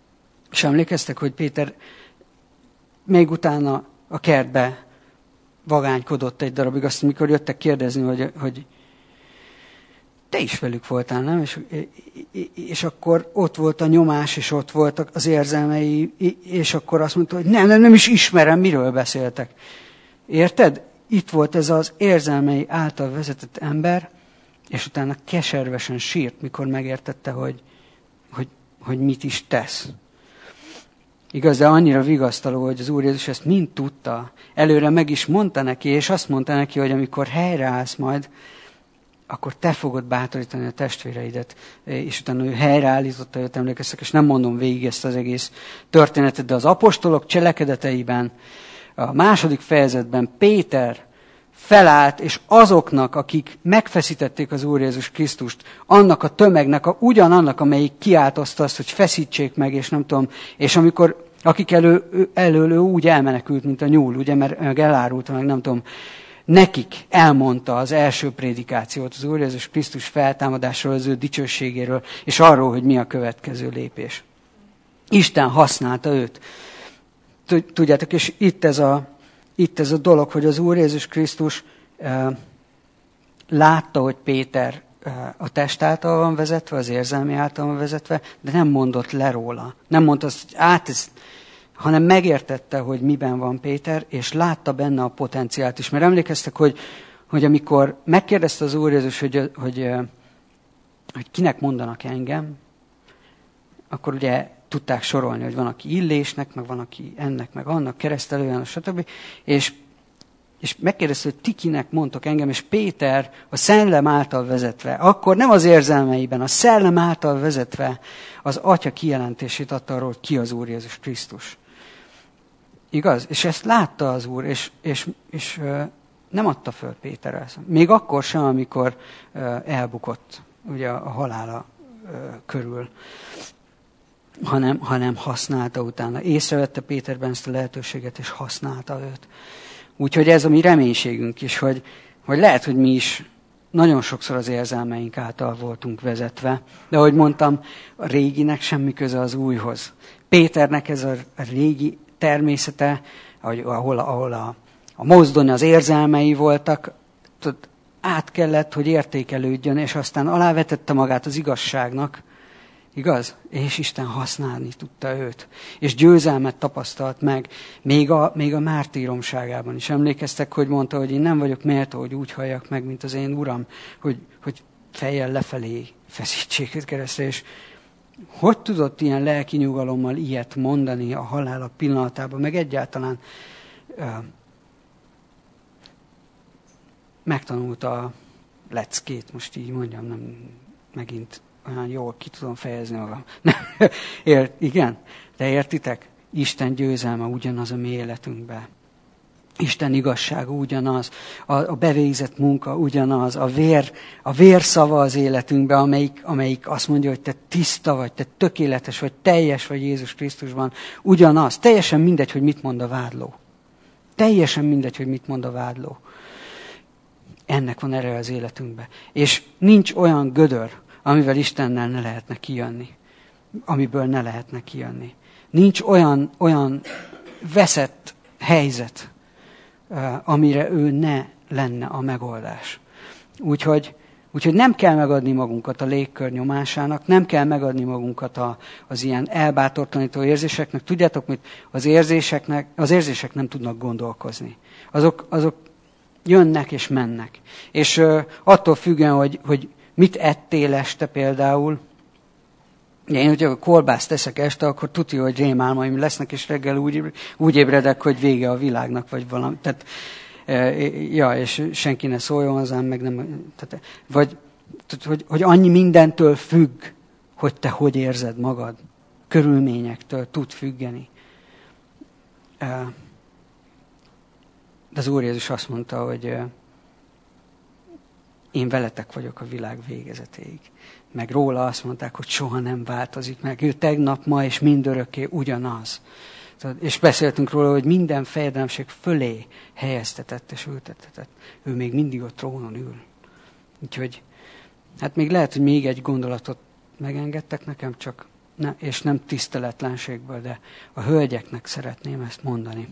És emlékeztek, hogy Péter még utána a kertbe vagánykodott egy darabig, azt mikor jöttek kérdezni, hogy te is velük voltál, nem? És akkor ott volt a nyomás, és ott voltak az érzelmei, és akkor azt mondta, hogy nem is ismerem, miről beszéltek. Érted? Itt volt ez az érzelmei által vezetett ember, és utána keservesen sírt, mikor megértette, hogy mit is tesz. Igaz, de annyira vigasztaló, hogy az Úr Jézus ezt mind tudta. Előre meg is mondta neki, és azt mondta neki, hogy amikor helyreállsz majd, akkor te fogod bátorítani a testvéreidet. És utána ő helyreállította őt, emlékeztek, és nem mondom végig ezt az egész történetet, de az apostolok cselekedeteiben, a 2. fejezetben Péter felállt, és azoknak, akik megfeszítették az Úr Jézus Krisztust, annak a tömegnek, ugyanannak, amelyik kiáltozta azt, hogy feszítsék meg, és nem tudom, és amikor, akik elől úgy elmenekült, mint a nyúl, ugye, mert elárulta, meg nem tudom, nekik elmondta az első prédikációt az Úr Jézus Krisztus feltámadásról, az ő dicsőségéről, és arról, hogy mi a következő lépés. Isten használta őt. Tudjátok, és itt ez a dolog, hogy az Úr Jézus Krisztus látta, hogy Péter a test által van vezetve, az érzelmi által van vezetve, de nem mondott le róla. Nem mondta azt, hogy hanem megértette, hogy miben van Péter, és látta benne a potenciált is. Mert emlékeztek, hogy amikor megkérdezte az Úr Jézus, hogy kinek mondanak engem, akkor ugye tudták sorolni, hogy van, aki Illésnek, meg van, aki ennek, meg annak, Keresztelő, stb. És megkérdezte, hogy ti kinek mondtok engem, és Péter a szellem által vezetve, akkor nem az érzelmeiben, a szellem által vezetve az Atya kijelentését adta arról, hogy ki az Úr Jézus Krisztus. Igaz? És ezt látta az Úr, és nem adta föl Péterrel. Még akkor sem, amikor elbukott ugye a halála körül. Hanem használta utána. Észrevette Péterben ezt a lehetőséget, és használta őt. Úgyhogy ez a mi reménységünk is, hogy lehet, hogy mi is nagyon sokszor az érzelmeink által voltunk vezetve, de ahogy mondtam, a réginek semmi köze az újhoz. Péternek ez a régi természete, ahol a mozdony, az érzelmei voltak, át kellett, hogy értékelődjön, és aztán alávetette magát az igazságnak, igaz? És Isten használni tudta őt. És győzelmet tapasztalt meg, még a mártíromságában is. Emlékeztek, hogy mondta, hogy én nem vagyok méltó, hogy úgy halljak meg, mint az én Uram, hogy fejjel lefelé feszítsék őt keresztre. És hogy tudott ilyen lelki nyugalommal ilyet mondani a halála pillanatában, meg egyáltalán megtanulta a leckét, most így mondjam, nem megint olyan jól ki tudom fejezni magam. Igen? De értitek? Isten győzelme ugyanaz a mi életünkben. Isten igazsága ugyanaz. A bevégzett munka ugyanaz. A vér szava az életünkben, amelyik azt mondja, hogy te tiszta vagy, te tökéletes vagy, teljes vagy Jézus Krisztusban. Ugyanaz. Teljesen mindegy, hogy mit mond a vádló. Teljesen mindegy, hogy mit mond a vádló. Ennek van ereje az életünkben. És nincs olyan gödör, amivel Istennel ne lehetne kijönni. Amiből ne lehetne kijönni. Nincs olyan veszett helyzet, amire ő ne lenne a megoldás. Úgyhogy nem kell megadni magunkat a légkör nyomásának, nem kell megadni magunkat az ilyen elbátortalanító érzéseknek. Tudjátok mit? Az érzések nem tudnak gondolkozni. Azok jönnek és mennek. És attól függően, hogy mit ettél este például. Én, hogyha kolbászt teszek este, akkor tudja, hogy rémálmaim lesznek, és reggel úgy ébredek, hogy vége a világnak, vagy valami. Tehát, és senki ne szóljon hozzám, meg nem. Tehát, hogy annyi mindentől függ, hogy te hogy érzed magad. Körülményektől tud függeni. De az Úr Jézus azt mondta, hogy én veletek vagyok a világ végezetéig. Meg róla azt mondták, hogy soha nem változik meg. Ő tegnap, ma és mindörökké ugyanaz. És beszéltünk róla, hogy minden fejedelemség fölé helyeztetett és ültetett. Ő még mindig a trónon ül. Úgyhogy, hát még lehet, hogy még egy gondolatot megengedtek nekem, csak és nem tiszteletlenségből, de a hölgyeknek szeretném ezt mondani,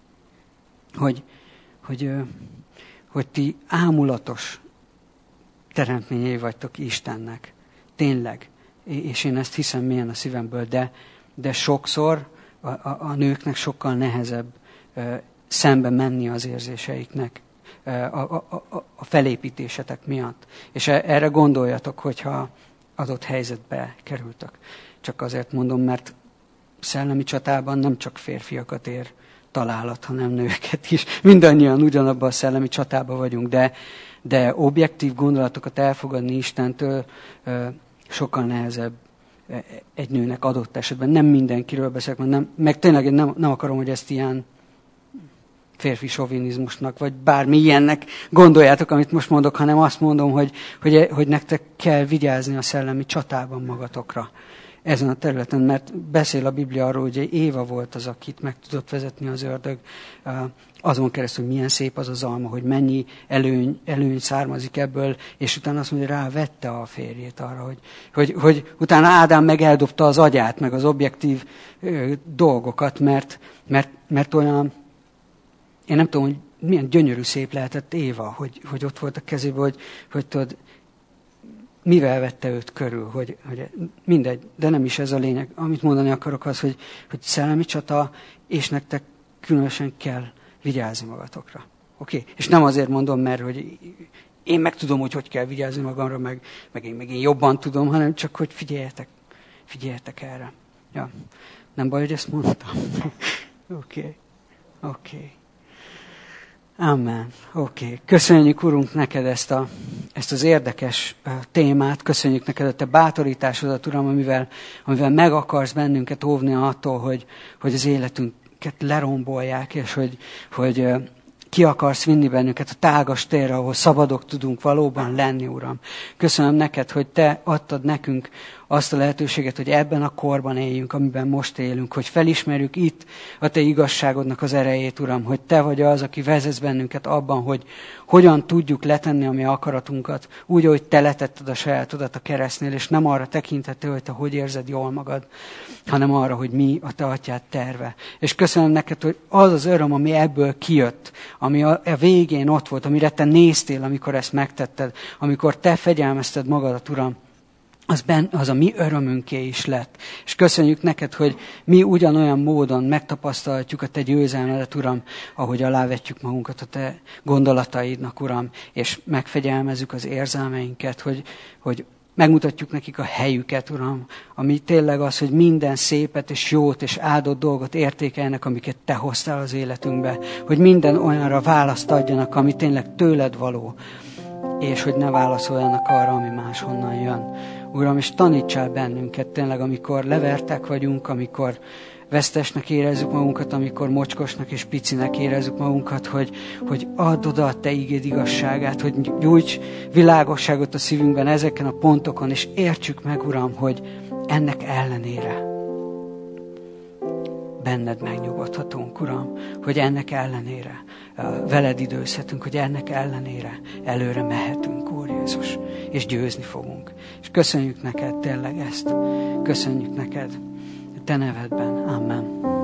hogy ti ámulatos teremtményei vagytok Istennek. Tényleg. És én ezt hiszem mélyen a szívemből, de sokszor a nőknek sokkal nehezebb szembe menni az érzéseiknek a felépítésetek miatt. És erre gondoljatok, hogyha adott helyzetbe kerültek. Csak azért mondom, mert szellemi csatában nem csak férfiakat ér találat, hanem nőket is. Mindannyian ugyanabban a szellemi csatában vagyunk, de objektív gondolatokat elfogadni Istentől sokkal nehezebb egy nőnek adott esetben. Nem mindenkiről beszélek, meg tényleg én nem akarom, hogy ezt ilyen férfi sovinizmusnak, vagy bármi ilyennek gondoljátok, amit most mondok, hanem azt mondom, hogy nektek kell vigyázni a szellemi csatában magatokra ezen a területen, mert beszél a Biblia arról, hogy Éva volt az, akit meg tudott vezetni az ördög azon keresztül, hogy milyen szép az az alma, hogy mennyi előny származik ebből, és utána azt mondja, hogy rávette a férjét arra, hogy utána Ádám meg eldobta az agyát, meg az objektív dolgokat, mert olyan, én nem tudom, hogy milyen gyönyörű szép lehetett Éva, hogy ott volt a kezében, hogy tudod, mivel vette őt körül, hogy mindegy, de nem is ez a lényeg. Amit mondani akarok az, hogy szellemi csata, és nektek különösen kell vigyázni magatokra. Oké? És nem azért mondom, mert hogy én meg tudom, hogy kell vigyázni magamra, meg én jobban tudom, hanem csak, hogy figyeljetek erre. Ja. Nem baj, hogy ezt mondtam? Oké. Amen. Oké. Köszönjük, Urunk, neked ezt az érdekes témát. Köszönjük neked a te bátorításodat, Uram, amivel meg akarsz bennünket óvni attól, hogy az életünket lerombolják, és hogy ki akarsz vinni bennünket a tágas térre, ahol szabadok tudunk valóban lenni, Uram. Köszönöm neked, hogy te adtad nekünk azt a lehetőséget, hogy ebben a korban éljünk, amiben most élünk, hogy felismerjük itt a te igazságodnak az erejét, Uram, hogy te vagy az, aki vezetsz bennünket abban, hogy hogyan tudjuk letenni a mi akaratunkat, úgy, ahogy te letetted a sajátodat a keresztnél, és nem arra tekintettél, hogy te hogy érzed jól magad, hanem arra, hogy mi a te atyád terve. És köszönöm neked, hogy az az öröm, ami ebből kijött, ami a végén ott volt, amire te néztél, amikor ezt megtetted, amikor te fegyelmezted magadat, Uram, az a mi örömünké is lett. És köszönjük neked, hogy mi ugyanolyan módon megtapasztalhatjuk a te győzelmedet, Uram, ahogy alávetjük magunkat a te gondolataidnak, Uram, és megfegyelmezzük az érzelmeinket, hogy megmutatjuk nekik a helyüket, Uram, ami tényleg az, hogy minden szépet és jót és áldott dolgot értékeljenek, amiket te hoztál az életünkbe, hogy minden olyanra választ adjanak, ami tényleg tőled való, és hogy ne válaszoljanak arra, ami máshonnan jön. Uram, és tanítsál bennünket tényleg, amikor levertek vagyunk, amikor vesztesnek érezzük magunkat, amikor mocskosnak és picinek érezzük magunkat, hogy add oda a te igéd igazságát, hogy gyújts világosságot a szívünkben ezeken a pontokon, és értsük meg, Uram, hogy ennek ellenére benned megnyugodhatunk, Uram, hogy ennek ellenére veled időzhetünk, hogy ennek ellenére előre mehetünk, Úr Jézus, és győzni fogunk. És köszönjük neked tényleg ezt. Köszönjük neked. Te nevedben. Amen.